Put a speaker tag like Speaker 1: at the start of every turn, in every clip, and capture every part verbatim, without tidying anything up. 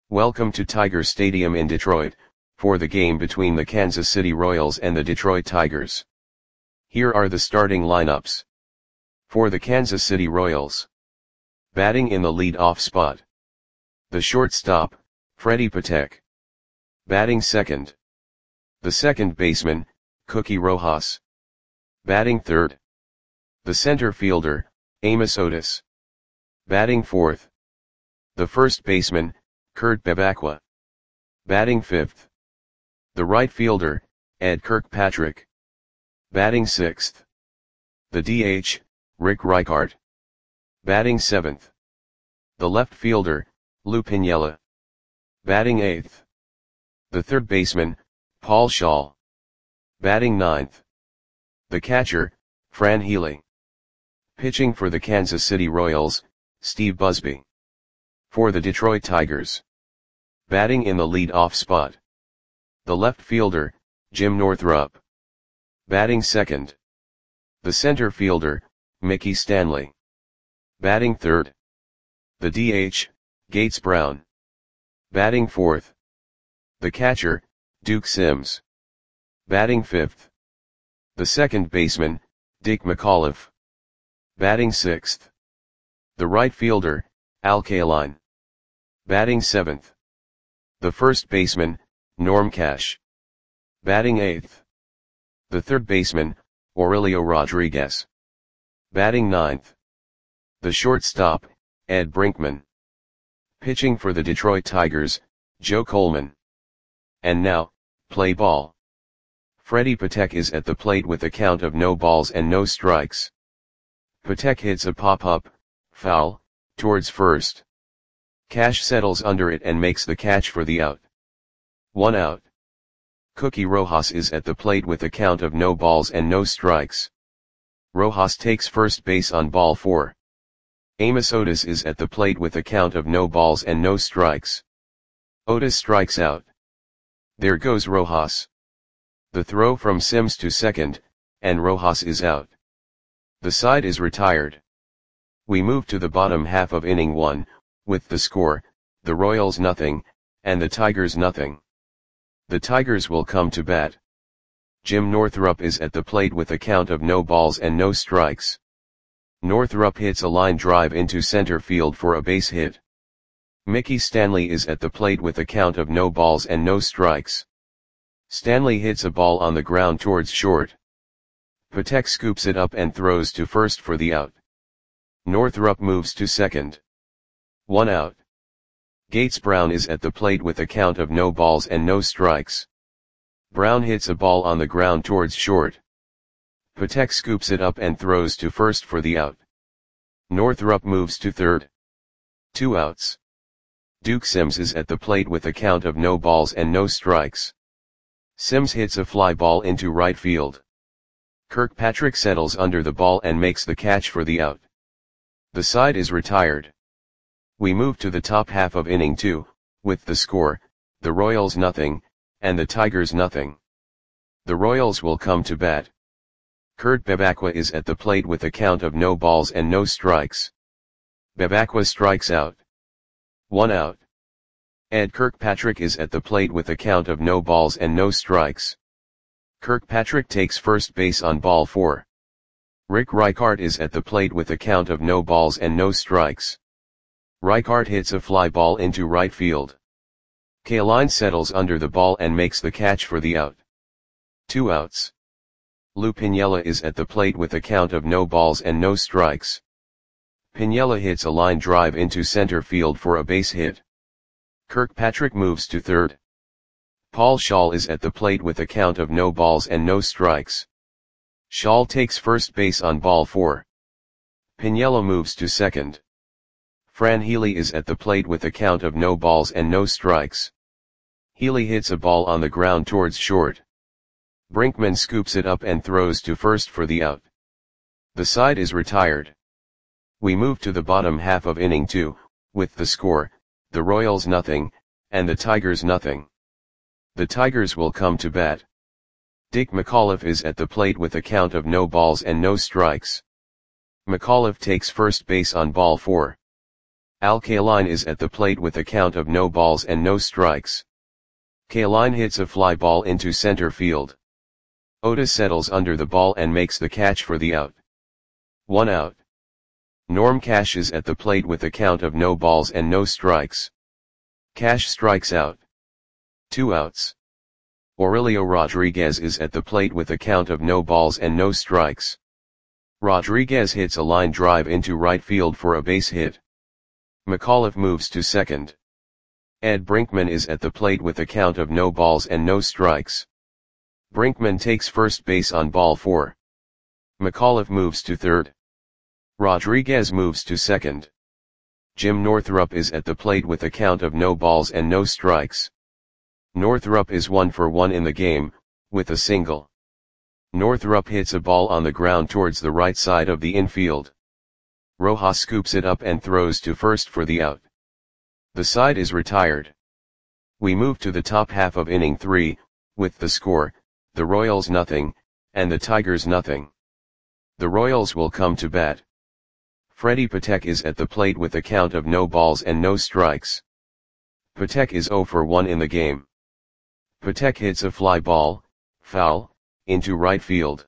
Speaker 1: Welcome to Tiger Stadium in Detroit, for the game between the Kansas City Royals and the Detroit Tigers. Here are the starting lineups. For the Kansas City Royals. Batting in the lead-off spot. The shortstop, Freddie Patek. Batting second. The second baseman, Cookie Rojas. Batting third. The center fielder, Amos Otis. Batting fourth. The first baseman, Kurt Bevacqua. Batting fifth. The right fielder, Ed Kirkpatrick. Batting sixth. The D H, Rick Reichart. Batting seventh. The left fielder, Lou Piniella. Batting eighth. The third baseman, Paul Schaal. Batting ninth. The catcher, Fran Healy. Pitching for the Kansas City Royals, Steve Busby. For the Detroit Tigers. Batting in the lead-off spot. The left fielder, Jim Northrup. Batting second. The center fielder, Mickey Stanley. Batting third. The D H, Gates Brown. Batting fourth. The catcher, Duke Sims. Batting fifth. The second baseman, Dick McAuliffe. Batting sixth. The right fielder, Al Kaline. Batting seventh. The first baseman, Norm Cash. Batting eighth. The third baseman, Aurelio Rodriguez. Batting ninth. The shortstop, Ed Brinkman. Pitching for the Detroit Tigers, Joe Coleman. And now, play ball. Freddie Patek is at the plate with a count of no balls and no strikes. Patek hits a pop-up, foul, towards first. Cash settles under it and makes the catch for the out. One out. Cookie Rojas is at the plate with a count of no balls and no strikes. Rojas takes first base on ball four. Amos Otis is at the plate with a count of no balls and no strikes. Otis strikes out. There goes Rojas. The throw from Sims to second, and Rojas is out. The side is retired. We move to the bottom half of inning one, with the score, the Royals nothing, and the Tigers nothing. The Tigers will come to bat. Jim Northrup is at the plate with a count of no balls and no strikes. Northrup hits a line drive into center field for a base hit. Mickey Stanley is at the plate with a count of no balls and no strikes. Stanley hits a ball on the ground towards short. Patek scoops it up and throws to first for the out. Northrup moves to second. One out. Gates Brown is at the plate with a count of no balls and no strikes. Brown hits a ball on the ground towards short. Patek scoops it up and throws to first for the out. Northrup moves to third. Two outs. Duke Sims is at the plate with a count of no balls and no strikes. Sims hits a fly ball into right field. Kirkpatrick settles under the ball and makes the catch for the out. The side is retired. We move to the top half of inning two, with the score, the Royals nothing, and the Tigers nothing. The Royals will come to bat. Kurt Bevacqua is at the plate with a count of no balls and no strikes. Bevacqua strikes out. One out. Ed Kirkpatrick is at the plate with a count of no balls and no strikes. Kirkpatrick takes first base on ball four. Rick Reichart is at the plate with a count of no balls and no strikes. Reichart hits a fly ball into right field. Kaline settles under the ball and makes the catch for the out. Two outs. Lou Piniella is at the plate with a count of no balls and no strikes. Piniella hits a line drive into center field for a base hit. Kirkpatrick moves to third. Paul Schaal is at the plate with a count of no balls and no strikes. Schaal takes first base on ball four. Piniella moves to second. Fran Healy is at the plate with a count of no balls and no strikes. Healy hits a ball on the ground towards short. Brinkman scoops it up and throws to first for the out. The side is retired. We move to the bottom half of inning two, with the score, the Royals nothing, and the Tigers nothing. The Tigers will come to bat. Dick McAuliffe is at the plate with a count of no balls and no strikes. McAuliffe takes first base on ball four. Al Kaline is at the plate with a count of no balls and no strikes. Kaline hits a fly ball into center field. Otis settles under the ball and makes the catch for the out. One out. Norm Cash is at the plate with a count of no balls and no strikes. Cash strikes out. Two outs. Aurelio Rodriguez is at the plate with a count of no balls and no strikes. Rodriguez hits a line drive into right field for a base hit. McAuliffe moves to second. Ed Brinkman is at the plate with a count of no balls and no strikes. Brinkman takes first base on ball four. McAuliffe moves to third. Rodriguez moves to second. Jim Northrup is at the plate with a count of no balls and no strikes. Northrup is one for one in the game, with a single. Northrup hits a ball on the ground towards the right side of the infield. Rojas scoops it up and throws to first for the out. The side is retired. We move to the top half of inning three, with the score, the Royals nothing, and the Tigers nothing. The Royals will come to bat. Freddie Patek is at the plate with a count of no balls and no strikes. Patek is oh for one in the game. Patek hits a fly ball, foul, into right field.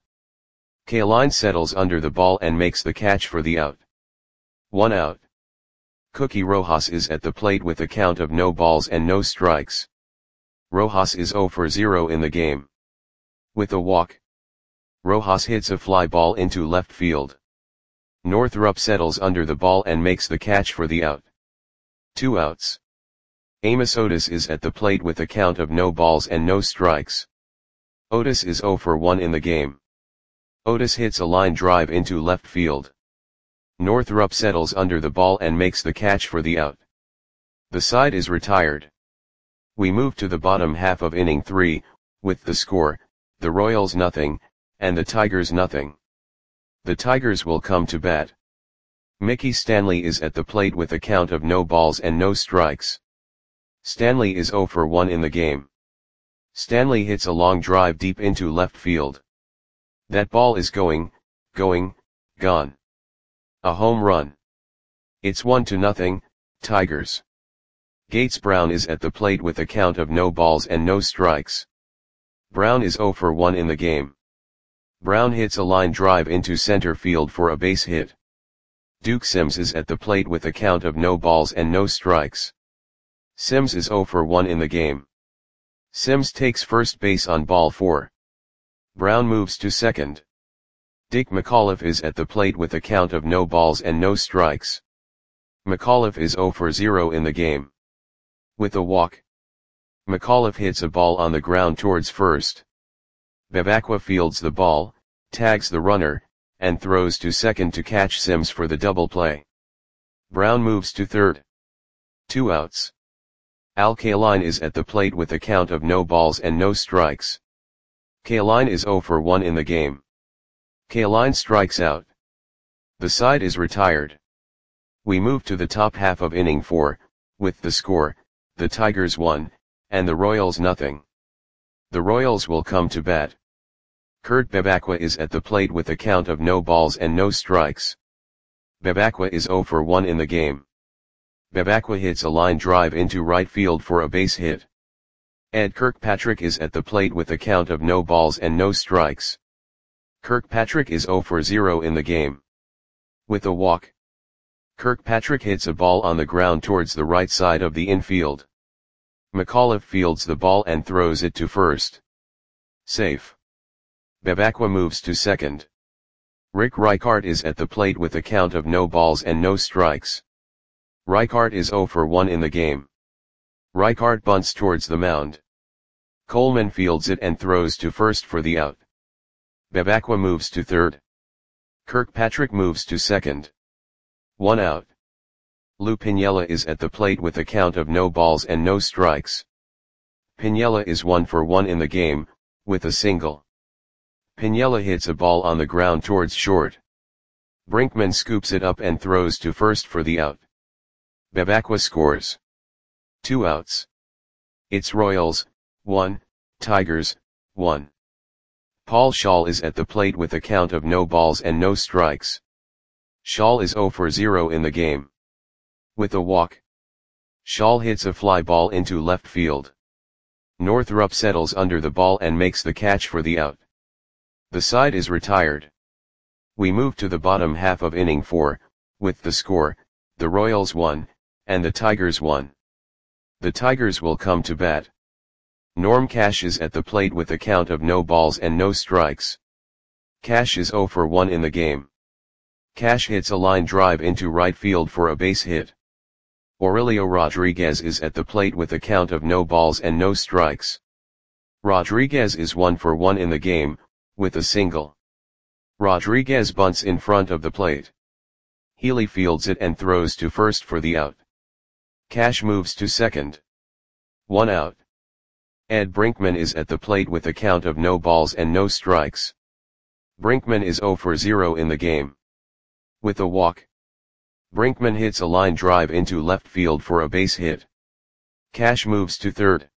Speaker 1: Kaline settles under the ball and makes the catch for the out. One out. Cookie Rojas is at the plate with a count of no balls and no strikes. Rojas is oh for zero in the game. With a walk. Rojas hits a fly ball into left field. Northrup settles under the ball and makes the catch for the out. Two outs. Amos Otis is at the plate with a count of no balls and no strikes. Otis is oh for one in the game. Otis hits a line drive into left field. Northrup settles under the ball and makes the catch for the out. The side is retired. We move to the bottom half of inning three, with the score, the Royals nothing, and the Tigers nothing. The Tigers will come to bat. Mickey Stanley is at the plate with a count of no balls and no strikes. Stanley is oh for one in the game. Stanley hits a long drive deep into left field. That ball is going, going, gone. A home run. It's one to nothing, Tigers. Gates Brown is at the plate with a count of no balls and no strikes. Brown is oh for one in the game. Brown hits a line drive into center field for a base hit. Duke Sims is at the plate with a count of no balls and no strikes. Sims is oh for one in the game. Sims takes first base on ball four. Brown moves to second. Dick McAuliffe is at the plate with a count of no balls and no strikes. McAuliffe is oh for zero in the game. With a walk. McAuliffe hits a ball on the ground towards first. Bevacqua fields the ball, tags the runner, and throws to second to catch Sims for the double play. Brown moves to third. Two outs. Al Kaline is at the plate with a count of no balls and no strikes. Kaline is oh for one in the game. Kaline strikes out. The side is retired. We move to the top half of inning four, with the score, the Tigers one, and the Royals nothing. The Royals will come to bat. Kurt Bevacqua is at the plate with a count of no balls and no strikes. Bevacqua is oh for one in the game. Bevacqua hits a line drive into right field for a base hit. Ed Kirkpatrick is at the plate with a count of no balls and no strikes. Kirkpatrick is oh for zero in the game. With a walk. Kirkpatrick hits a ball on the ground towards the right side of the infield. McAuliffe fields the ball and throws it to first. Safe. Bevacqua moves to second. Rick Reichart is at the plate with a count of no balls and no strikes. Reichart is oh for one in the game. Reichart bunts towards the mound. Coleman fields it and throws to first for the out. Bevacqua moves to third. Kirkpatrick moves to second. One out. Lou Piniella is at the plate with a count of no balls and no strikes. Piniella is one for one in the game, with a single. Piniella hits a ball on the ground towards short. Brinkman scoops it up and throws to first for the out. Bevacqua scores. Two outs. It's Royals, one, Tigers, one. Paul Shaw is at the plate with a count of no balls and no strikes. Shaw is oh for zero in the game. With a walk, Shaw hits a fly ball into left field. Northrup settles under the ball and makes the catch for the out. The side is retired. We move to the bottom half of inning four, with the score, the Royals won, and the Tigers won. The Tigers will come to bat. Norm Cash is at the plate with a count of no balls and no strikes. Cash is oh for one in the game. Cash hits a line drive into right field for a base hit. Aurelio Rodriguez is at the plate with a count of no balls and no strikes. Rodriguez is one for one in the game, with a single. Rodriguez bunts in front of the plate. Healy fields it and throws to first for the out. Cash moves to second. One out. Ed Brinkman is at the plate with a count of no balls and no strikes. Brinkman is oh for zero in the game. With a walk, Brinkman hits a line drive into left field for a base hit. Cash moves to third.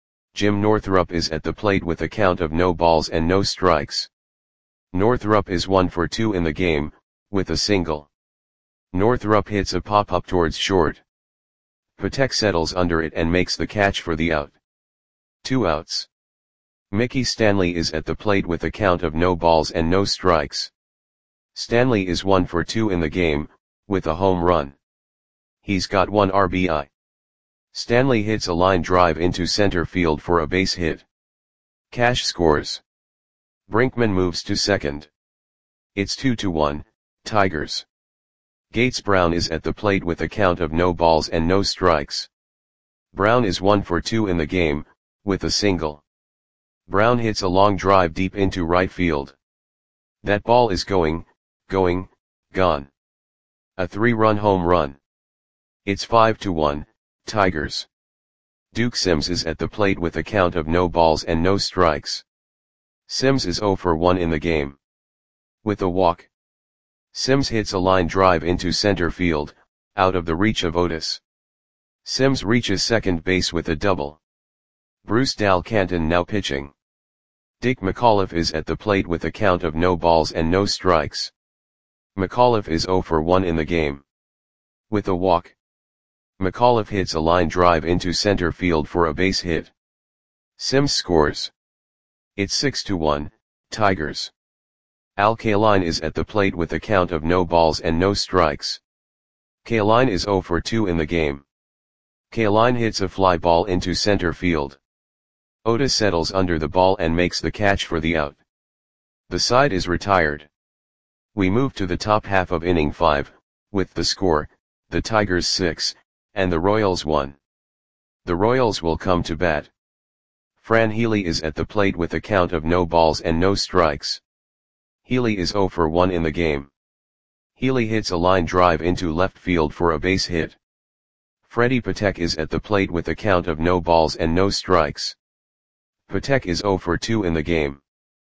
Speaker 1: Jim Northrup is at the plate with a count of no balls and no strikes. Northrup is one for two in the game, with a single. Northrup hits a pop-up towards short. Patek settles under it and makes the catch for the out. Two outs. Mickey Stanley is at the plate with a count of no balls and no strikes. Stanley is one for two in the game, with a home run. He's got one R B I. Stanley hits a line drive into center field for a base hit. Cash scores. Brinkman moves to second. It's two to one, Tigers. Gates Brown is at the plate with a count of no balls and no strikes. Brown is one for two in the game, with a single. Brown hits a long drive deep into right field. That ball is going, going, gone. A three-run home run. It's five to one, Tigers. Duke Sims is at the plate with a count of no balls and no strikes. Sims is oh for one in the game. With a walk, Sims hits a line drive into center field, out of the reach of Otis. Sims reaches second base with a double. Bruce Dal Canton now pitching. Dick McAuliffe is at the plate with a count of no balls and no strikes. McAuliffe is oh for one in the game. With a walk, McAuliffe hits a line drive into center field for a base hit. Sims scores. It's six to one, Tigers. Al Kaline is at the plate with a count of no balls and no strikes. Kaline is oh for two in the game. Kaline hits a fly ball into center field. Otis settles under the ball and makes the catch for the out. The side is retired. We move to the top half of inning five, with the score, the Tigers six, and the Royals one. The Royals will come to bat. Fran Healy is at the plate with a count of no balls and no strikes. Healy is oh for one in the game. Healy hits a line drive into left field for a base hit. Freddie Patek is at the plate with a count of no balls and no strikes. Patek is oh for two in the game.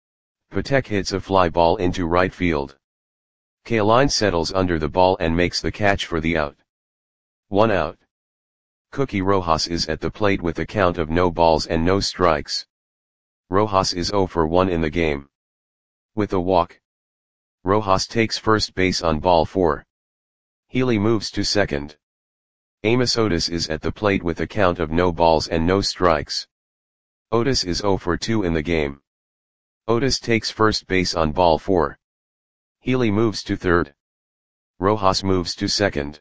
Speaker 1: Patek hits a fly ball into right field. Kaline settles under the ball and makes the catch for the out. One out. Cookie Rojas is at the plate with a count of no balls and no strikes. Rojas is oh for one in the game. With a walk, Rojas takes first base on ball four. Healy moves to second. Amos Otis is at the plate with a count of no balls and no strikes. Otis is oh for two in the game. Otis takes first base on ball four. Healy moves to third. Rojas moves to second.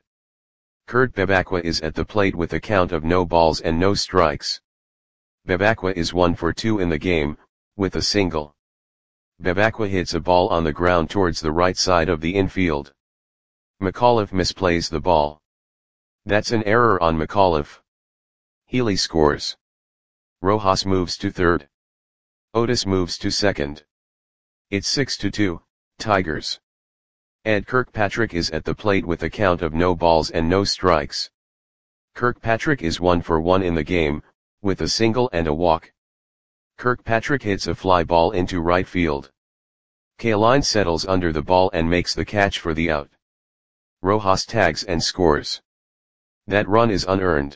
Speaker 1: Kurt Bebacqua is at the plate with a count of no balls and no strikes. Bebacqua is one for two in the game, with a single. Bebacqua hits a ball on the ground towards the right side of the infield. McAuliffe misplays the ball. That's an error on McAuliffe. Healy scores. Rojas moves to third. Otis moves to second. It's six to two, Tigers. Ed Kirkpatrick is at the plate with a count of no balls and no strikes. Kirkpatrick is one for one in the game, with a single and a walk. Kirkpatrick hits a fly ball into right field. Kaline settles under the ball and makes the catch for the out. Rojas tags and scores. That run is unearned.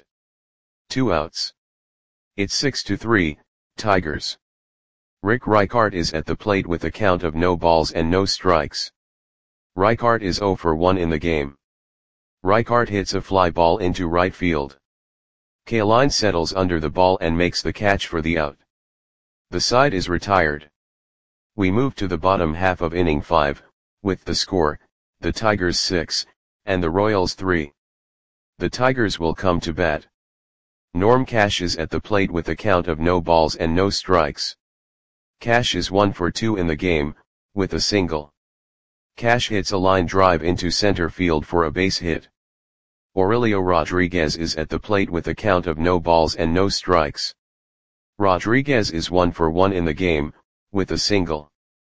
Speaker 1: Two outs. It's six to three, Tigers. Rick Reichart is at the plate with a count of no balls and no strikes. Reichart is oh for one in the game. Reichart hits a fly ball into right field. Kaline settles under the ball and makes the catch for the out. The side is retired. We move to the bottom half of inning five, with the score, the Tigers six, and the Royals three. The Tigers will come to bat. Norm Cash is at the plate with a count of no balls and no strikes. Cash is one for two in the game, with a single. Cash hits a line drive into center field for a base hit. Aurelio Rodriguez is at the plate with a count of no balls and no strikes. Rodriguez is one for one in the game, with a single.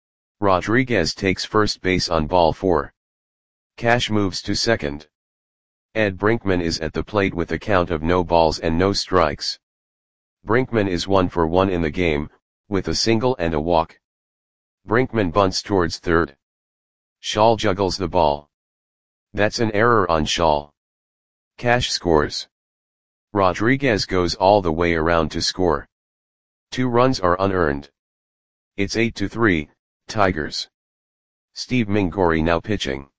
Speaker 1: Rodriguez takes first base on ball four. Cash moves to second. Ed Brinkman is at the plate with a count of no balls and no strikes. Brinkman is one for one in the game, with a single and a walk. Brinkman bunts towards third. Shaw juggles the ball. That's an error on Shaw. Cash scores. Rodriguez goes all the way around to score. Two runs are unearned. It's eight to three, Tigers. Steve Mingori now pitching.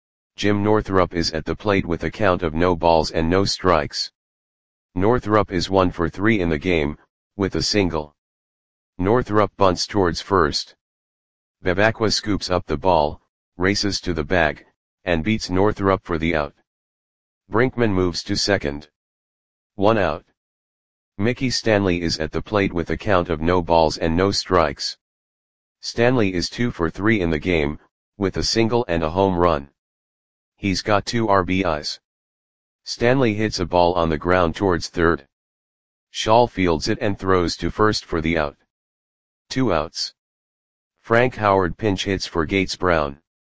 Speaker 1: Jim Northrup is at the plate with a count of no balls and no strikes. Northrup is one for three in the game, with a single. Northrup bunts towards first. Bebacqua scoops up the ball, races to the bag, and beats Northrup for the out. Brinkman moves to second. One out. Mickey Stanley is at the plate with a count of no balls and no strikes. Stanley is two for three in the game, with a single and a home run. He's got two R B Is. Stanley hits a ball on the ground towards third. Shaw fields it and throws to first for the out. Two outs. Frank Howard pinch hits for Gates Brown.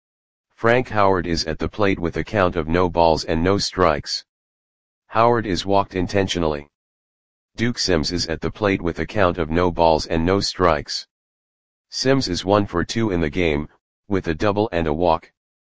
Speaker 1: Frank Howard is at the plate with a count of no balls and no strikes. Howard is walked intentionally. Duke Sims is at the plate with a count of no balls and no strikes. Sims is one for two in the game, with a double and a walk.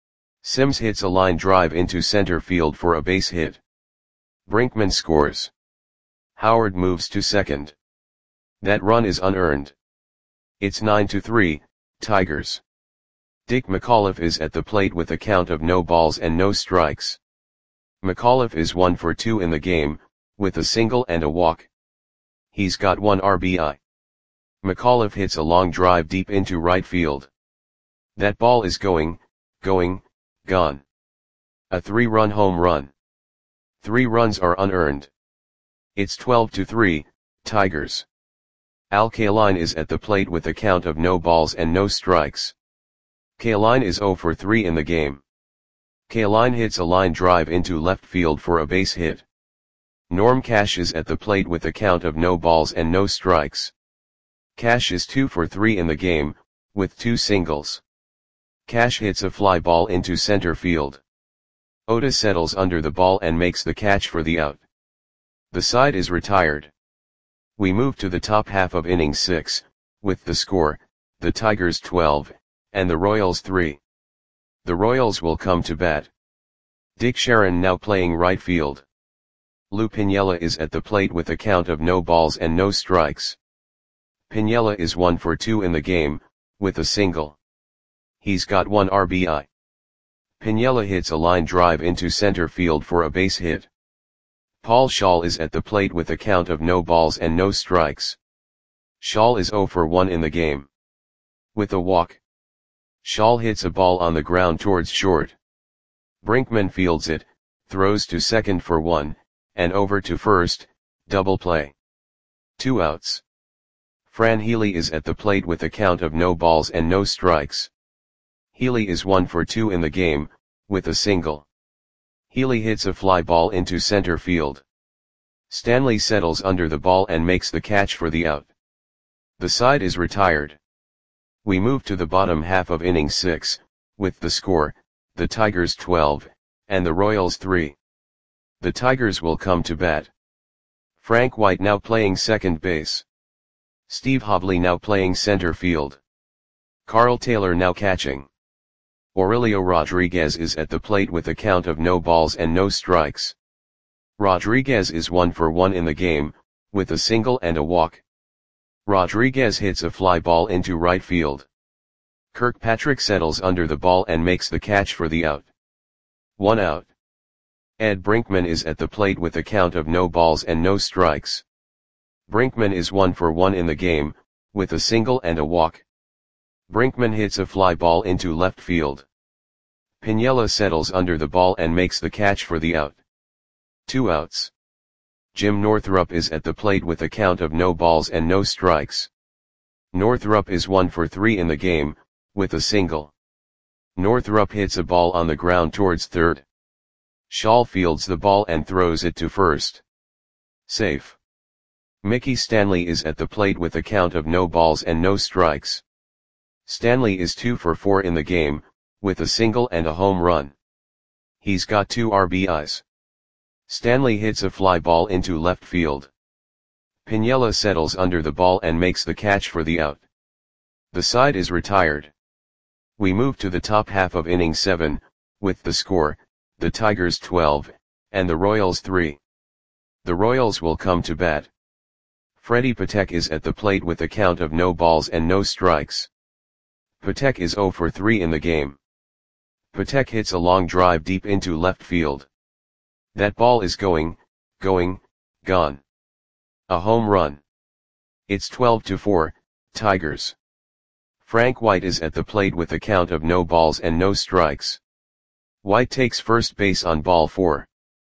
Speaker 1: Sims hits a line drive into center field for a base hit. Brinkman scores. Howard moves to second. That run is unearned. It's nine to three, Tigers. Dick McAuliffe is at the plate with a count of no balls and no strikes. McAuliffe is one for two in the game, with a single and a walk. He's got one R B I. McAuliffe hits a long drive deep into right field. That ball is going, going, gone. A three-run home run. Three runs are unearned. It's twelve to three, Tigers. Al Kaline is at the plate with a count of no balls and no strikes. Kaline is zero for three in the game. Kaline hits a line drive into left field for a base hit. Norm Cash is at the plate with a count of no balls and no strikes. Cash is two for three in the game, with two singles. Cash hits a fly ball into center field. Oda settles under the ball and makes the catch for the out. The side is retired. We move to the top half of inning six, with the score, the Tigers twelve, and the Royals three. The Royals will come to bat. Dick Sharon now playing right field. Lou Piniella is at the plate with a count of no balls and no strikes. Piniella is one for two in the game, with a single. He's got one R B I. Piniella hits a line drive into center field for a base hit. Paul Schall is at the plate with a count of no balls and no strikes. Schall is zero for one in the game. With a walk. Schall hits a ball on the ground towards short. Brinkman fields it, throws to second for one, and over to first, double play. Two outs. Fran Healy is at the plate with a count of no balls and no strikes. Healy is one for two in the game, with a single. Healy hits a fly ball into center field. Stanley settles under the ball and makes the catch for the out. The side is retired. We move to the bottom half of inning six, with the score, the Tigers twelve, and the Royals three. The Tigers will come to bat. Frank White now playing second base. Steve Hovley now playing center field. Carl Taylor now catching. Aurelio Rodriguez is at the plate with a count of no balls and no strikes. Rodriguez is one for one in the game, with a single and a walk. Rodriguez hits a fly ball into right field. Kirkpatrick settles under the ball and makes the catch for the out. One out. Ed Brinkman is at the plate with a count of no balls and no strikes. Brinkman is one for one in the game, with a single and a walk. Brinkman hits a fly ball into left field. Piniella settles under the ball and makes the catch for the out. Two outs. Jim Northrup is at the plate with a count of no balls and no strikes. Northrup is one for three in the game, with a single. Northrup hits a ball on the ground towards third. Shaw fields the ball and throws it to first. Safe. Mickey Stanley is at the plate with a count of no balls and no strikes. Stanley is two for four in the game, with a single and a home run. He's got two R B Is. Stanley hits a fly ball into left field. Piniella settles under the ball and makes the catch for the out. The side is retired. We move to the top half of inning seven, with the score, the Tigers twelve, and the Royals three. The Royals will come to bat. Freddie Patek is at the plate with a count of no balls and no strikes. Patek is zero for three in the game. Patek hits a long drive deep into left field. That ball is going, going, gone. A home run. It's twelve to four, Tigers. Frank White is at the plate with a count of no balls and no strikes. White takes first base on ball four.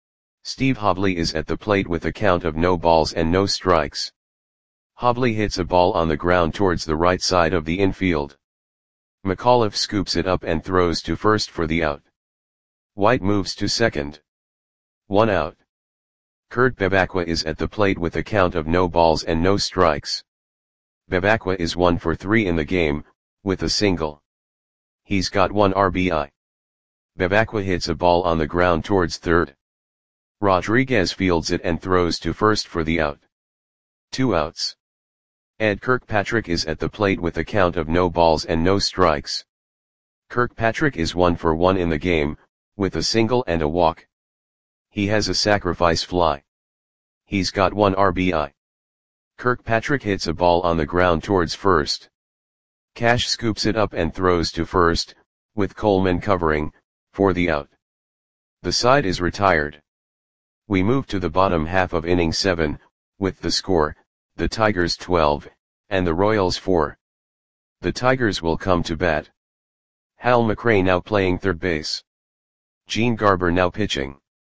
Speaker 1: Steve Hobley is at the plate with a count of no balls and no strikes. Hobley hits a ball on the ground towards the right side of the infield. McAuliffe scoops it up and throws to first for the out. White moves to second. One out. Kurt Bevacqua is at the plate with a count of no balls and no strikes. Bevacqua is one for three in the game, with a single. He's got one R B I. Bevacqua hits a ball on the ground towards third. Rodriguez fields it and throws to first for the out. Two outs. Ed Kirkpatrick is at the plate with a count of no balls and no strikes. Kirkpatrick is one for one in the game, with a single and a walk. He has a sacrifice fly. He's got one R B I. Kirkpatrick hits a ball on the ground towards first. Cash scoops it up and throws to first, with Coleman covering, for the out. The side is retired. We move to the bottom half of inning seven, with the score, the Tigers twelve, and the Royals four. The Tigers will come to bat. Hal McRae now playing third base. Gene Garber now pitching.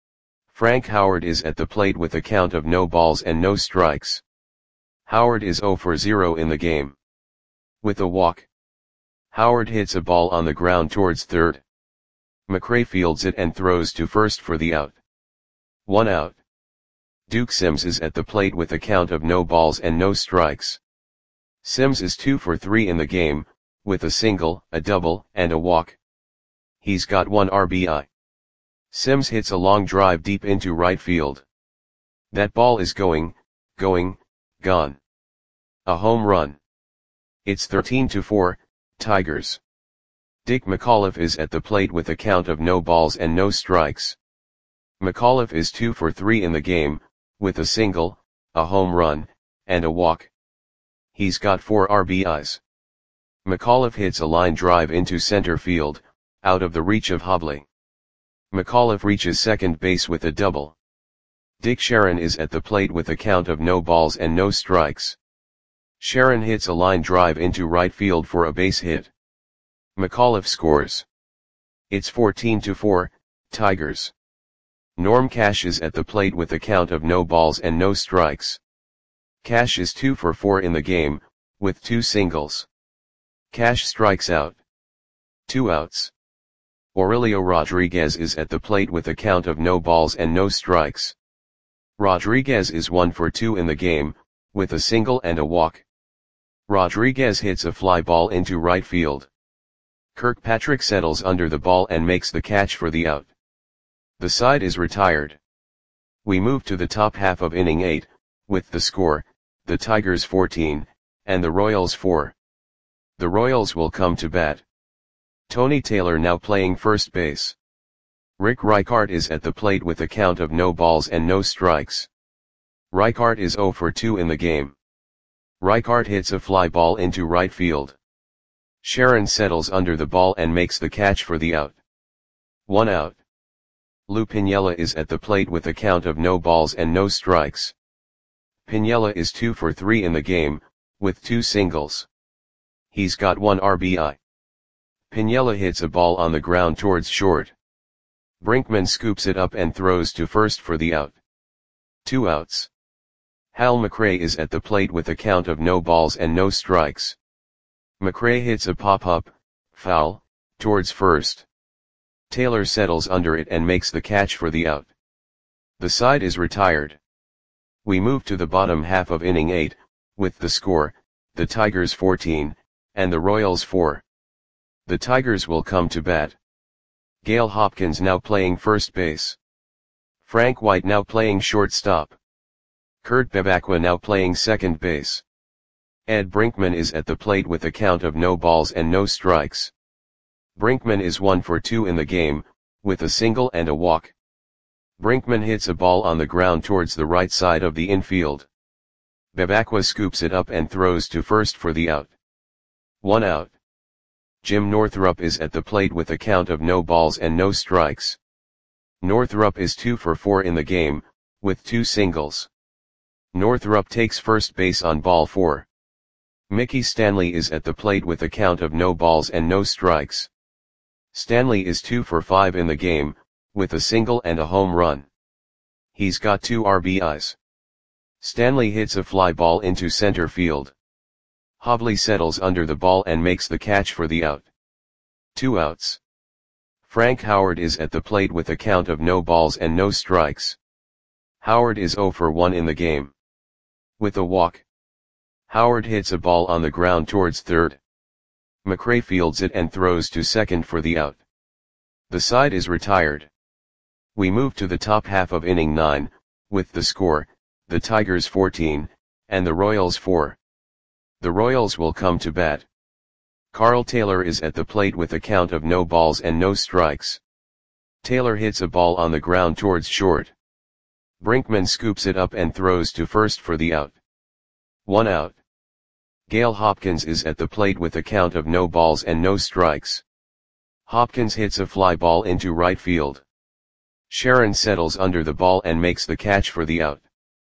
Speaker 1: Frank Howard is at the plate with a count of no balls and no strikes. Howard is zero for zero in the game. With a walk. Howard hits a ball on the ground towards third. McRae fields it and throws to first for the out. One out. Duke Sims is at the plate with a count of no balls and no strikes. Sims is two for three in the game, with a single, a double, and a walk. He's got one R B I. Sims hits a long drive deep into right field. That ball is going, going, gone. A home run. It's thirteen to four, Tigers. Dick McAuliffe is at the plate with a count of no balls and no strikes. McAuliffe is two for three in the game, with a single, a home run, and a walk. He's got four R B Is. McAuliffe hits a line drive into center field, out of the reach of Hobley. McAuliffe reaches second base with a double. Dick Sharon is at the plate with a count of no balls and no strikes. Sharon hits a line drive into right field for a base hit. McAuliffe scores. It's fourteen to four, Tigers. Norm Cash is at the plate with a count of no balls and no strikes. Cash is two for four in the game, with two singles. Cash strikes out. Two outs. Aurelio Rodriguez is at the plate with a count of no balls and no strikes. Rodriguez is one for two in the game, with a single and a walk. Rodriguez hits a fly ball into right field. Kirkpatrick settles under the ball and makes the catch for the out. The side is retired. We move to the top half of inning eight, with the score, the Tigers fourteen, and the Royals four. The Royals will come to bat. Tony Taylor now playing first base. Rick Reichart is at the plate with a count of no balls and no strikes. Reichart is zero for two in the game. Reichart hits a fly ball into right field. Sharon settles under the ball and makes the catch for the out. One out. Lou Piniella is at the plate with a count of no balls and no strikes. Piniella is two for three in the game, with two singles. He's got one R B I. Piniella hits a ball on the ground towards short. Brinkman scoops it up and throws to first for the out. Two outs. Hal McRae is at the plate with a count of no balls and no strikes. McRae hits a pop-up, foul, towards first. Taylor settles under it and makes the catch for the out. The side is retired. We move to the bottom half of inning eight, with the score, the Tigers fourteen, and the Royals four. The Tigers will come to bat. Gale Hopkins now playing first base. Frank White now playing shortstop. Kurt Bevacqua now playing second base. Ed Brinkman is at the plate with a count of no balls and no strikes. Brinkman is one for two in the game, with a single and a walk. Brinkman hits a ball on the ground towards the right side of the infield. Bevacqua scoops it up and throws to first for the out. One out. Jim Northrup is at the plate with a count of no balls and no strikes. Northrup is two for four in the game, with two singles. Northrup takes first base on ball four. Mickey Stanley is at the plate with a count of no balls and no strikes. Stanley is two for five in the game, with a single and a home run. He's got two R B Is. Stanley hits a fly ball into center field. Hovley settles under the ball and makes the catch for the out. Two outs. Frank Howard is at the plate with a count of no balls and no strikes. Howard is zero for one in the game. With a walk. Howard hits a ball on the ground towards third. McRae fields it and throws to second for the out. The side is retired. We move to the top half of inning nine, with the score, the Tigers fourteen, and the Royals four. The Royals will come to bat. Carl Taylor is at the plate with a count of no balls and no strikes. Taylor hits a ball on the ground towards short. Brinkman scoops it up and throws to first for the out. One out. Gale Hopkins is at the plate with a count of no balls and no strikes. Hopkins hits a fly ball into right field. Sharon settles under the ball and makes the catch for the out.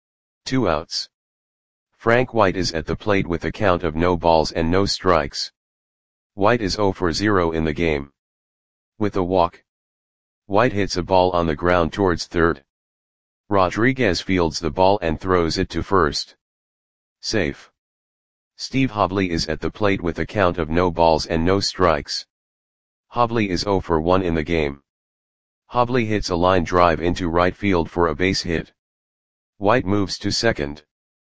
Speaker 1: Two outs. Frank White is at the plate with a count of no balls and no strikes. White is zero for zero in the game. With a walk. White hits a ball on the ground towards third. Rodriguez fields the ball and throws it to first. Safe. Steve Hovley is at the plate with a count of no balls and no strikes. Hovley is zero for one in the game. Hovley hits a line drive into right field for a base hit. White moves to second.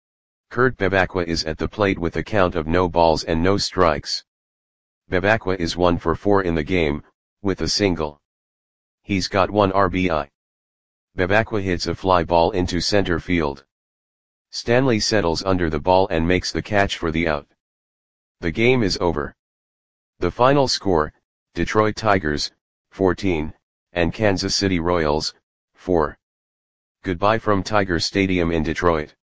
Speaker 1: Kurt Bevacqua is at the plate with a count of no balls and no strikes. Bevacqua is one for four in the game, with a single. He's got one R B I. Bevacqua hits a fly ball into center field. Stanley settles under the ball and makes the catch for the out. The game is over. The final score, Detroit Tigers, fourteen, and Kansas City Royals, four. Goodbye from Tiger Stadium in Detroit.